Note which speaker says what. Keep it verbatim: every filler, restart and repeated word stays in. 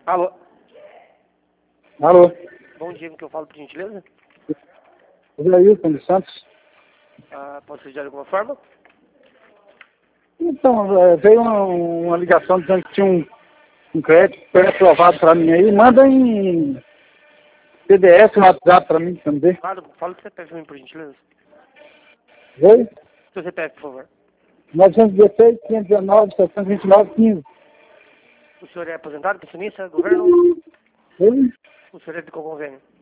Speaker 1: Alô?
Speaker 2: Alô?
Speaker 1: Bom dia, com que eu falo, por gentileza?
Speaker 2: Wilson dos Santos.
Speaker 1: Ah, posso ajudar de alguma forma?
Speaker 2: Então, é, veio uma, uma ligação dizendo que tinha um, um crédito pré-aprovado para mim aí. Manda em P D F no WhatsApp para mim também.
Speaker 1: Claro, fala o C P F pra mim, por gentileza.
Speaker 2: Oi?
Speaker 1: Seu C P F, por favor.
Speaker 2: novecentos e dezesseis, quinhentos e dezenove, setecentos e vinte e nove, quinze.
Speaker 1: O senhor é aposentado, pensionista, governo?
Speaker 2: Oi?
Speaker 1: O senhor é de qual convênio?